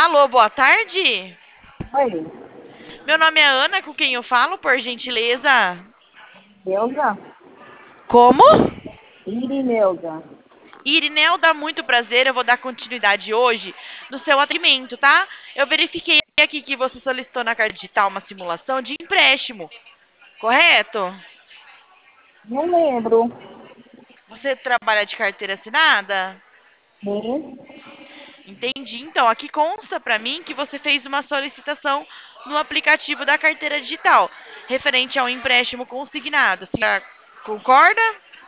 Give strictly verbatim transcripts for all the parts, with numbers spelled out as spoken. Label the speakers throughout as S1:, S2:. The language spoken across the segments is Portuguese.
S1: Alô, boa tarde.
S2: Oi,
S1: Meu nome é Ana, com quem eu falo, por gentileza?
S2: Neuza?
S1: Como?
S2: Irineuza.
S1: Irineu, dá muito prazer. Eu vou dar continuidade hoje no seu atendimento, tá? Eu verifiquei aqui que você solicitou na carta digital uma simulação de empréstimo, correto?
S2: Não lembro.
S1: Você trabalha de carteira assinada?
S2: Sim.
S1: Entendi. Então, aqui consta para mim que você fez uma solicitação no aplicativo da carteira digital, referente ao empréstimo consignado. Você concorda?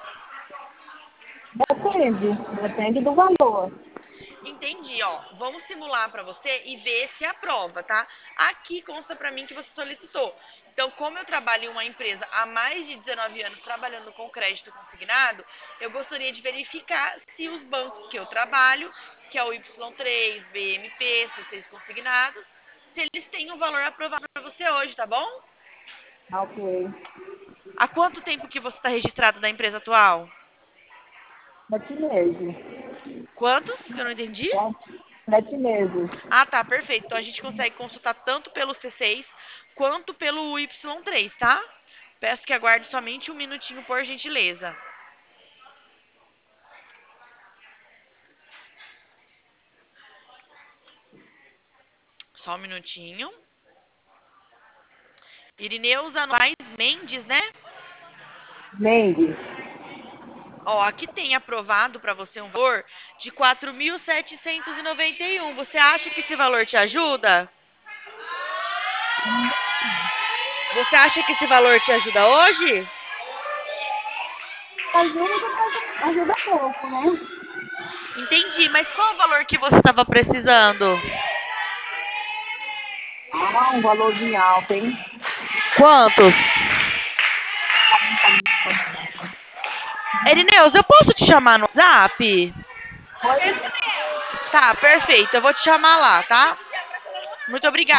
S2: Depende. Depende do valor.
S1: Entendi, ó. Vamos simular para você e ver se aprova, tá? Aqui consta para mim que você solicitou. Então, como eu trabalho em uma empresa há mais de dezenove anos trabalhando com crédito consignado, eu gostaria de verificar se os bancos que eu trabalho, que é o Y três, B M P, C seis consignados, se eles têm um valor aprovado para você hoje, tá bom?
S2: Ah, ok.
S1: Há quanto tempo que você está registrado na empresa atual?
S2: Sete meses.
S1: Quantos? Que eu não entendi.
S2: Sete, sete meses.
S1: Ah, tá, perfeito. Então a gente consegue consultar tanto pelo C seis quanto pelo Y três, tá? Peço que aguarde somente um minutinho, por gentileza. Só um minutinho. Irineuza Novaes Mendes, né?
S2: Mendes.
S1: Ó, aqui tem aprovado para você um valor de quatro mil setecentos e noventa e um. Você acha que esse valor te ajuda? Você acha que esse valor te ajuda hoje?
S2: Ajuda, mas ajuda pouco, né?
S1: Entendi, mas qual o valor que você estava precisando?
S2: Ah, um valorzinho alto, hein?
S1: Quantos? Erineuza, eu posso te chamar no WhatsApp?
S2: Oi?
S1: Tá, perfeito. Eu vou te chamar lá, tá? Muito obrigada.